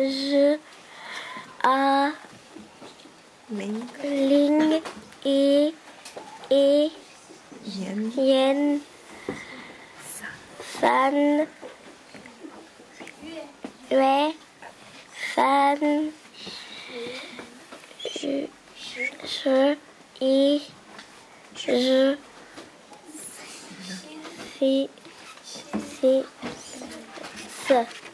日啊零一年三月三十一日四。